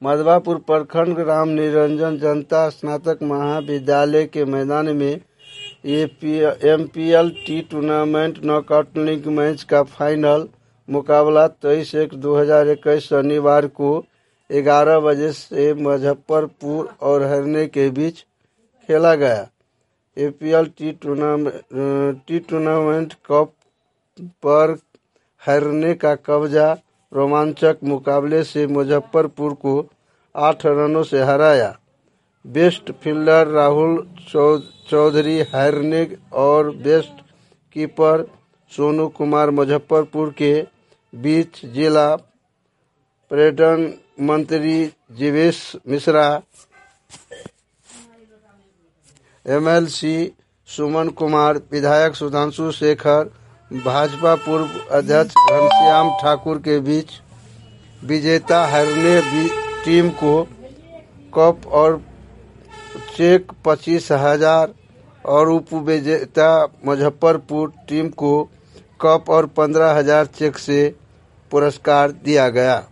मधवापुर प्रखंड राम निरंजन जनता स्नातक महाविद्यालय के मैदान में MPL T tournament knockout league match का फाइनल मुकाबला 23/1/2021 शनिवार को 11 बजे से मुजफ्फरपुर और हरने के बीच खेला गया। एपीएल टी टूर्नामेंट कप पर हरने का कब्जा रोमांचक मुकाबले से मुजफ्फरपुर को 8 रनों से हराया। बेस्ट फील्डर राहुल चौधरी हरने और बेस्ट कीपर सोनू कुमार मुजफ्फरपुर के बीच जिला पर्यटन मंत्री जीवेश मिश्रा, एमएलसी सुमन कुमार, विधायक सुधांशु शेखर, भाजपा पूर्व अध्यक्ष घनश्याम ठाकुर के बीच विजेता हरने टीम को कप और चेक 25,000 और उपविजेता मुजफ्फरपुर टीम को कप और 15,000 चेक से पुरस्कार दिया गया।